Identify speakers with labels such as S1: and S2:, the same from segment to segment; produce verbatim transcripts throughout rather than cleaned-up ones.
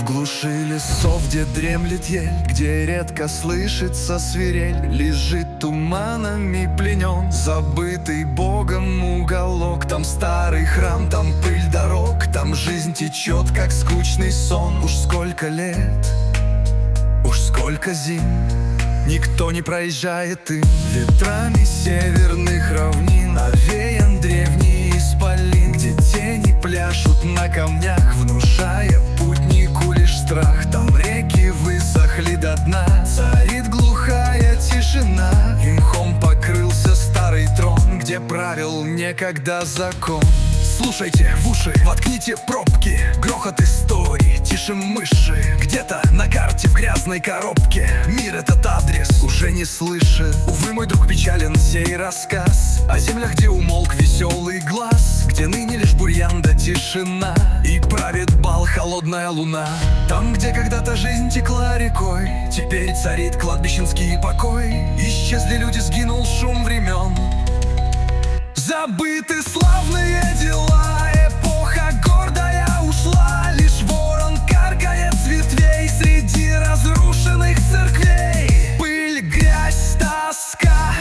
S1: В глуши лесов, где дремлет ель, где редко слышится свирель, лежит туманами пленен забытый Богом уголок. Там старый храм, там пыль дорог, там жизнь течет, как скучный сон. Уж сколько лет, уж сколько зим никто не проезжает им. Ветрами северных равнин овеян древний исполин, где тени пляшут на камнях, внушая путнику лишь страх. Там реки высохли до дна, царит глухая тишина, и мхом покрылся старый трон, где правил некогда закон. Слушайте в уши, воткните пробки, грохот истории, тише мыши. Где-то на карте в грязной коробке мир этот адрес уже не слышит. Увы, мой друг, печален сей рассказ о землях, где умолк веселый глаз, где ныне лишь бурьян да тишина, и правит бал холодная луна. Там, где когда-то жизнь текла рекой, теперь царит кладбищенский покой. Исчезли люди, сгинул шум времен, забыты славные дела, эпоха гордая ушла. Лишь ворон каркает с ветвей среди разрушенных церквей. Пыль, грязь, тоска,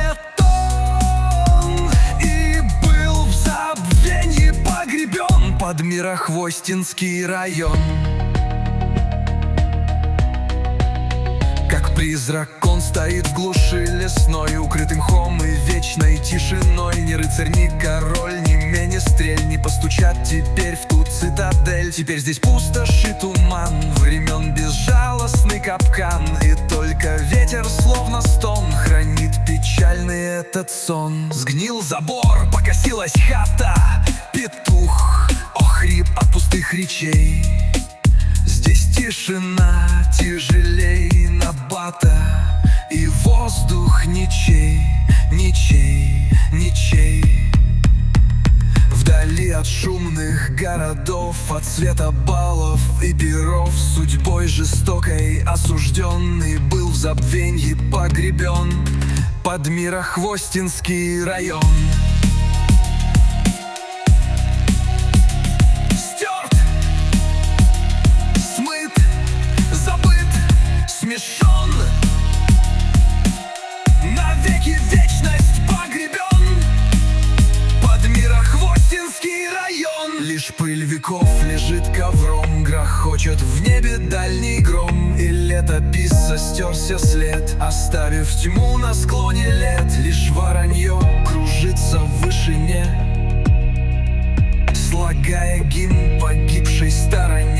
S1: бетон, и был в забвенье погребен под Мирохвостинский район. Как призрак он стоит в глуши лесной, укрытым мхом и вечной тишиной. Ни рыцарь, ни король, ни менестрель не постучат теперь в ту цитадель. Теперь здесь пустошь и туман времен, безжалостный капкан, и только ветер, словно стон, хранит печальный этот сон. Сгнил забор, покосилась хата, петух охрип от пустых речей. Здесь тишина тяжелей набата, и воздух ничей, ничей, ничей. Вдали от шумных городов, от света баллов и перов, судьбой жестокой осужденный был в забвенье погребен под Мирохвостинский район. Смешон, навеки вечность погребен под Мирохвостинский район. Лишь пыль веков лежит ковром, грохочет в небе дальний гром, и летописца стерся след, оставив тьму на склоне лет. Лишь воронье кружится в вышине, слагая гимн погибшей стороне.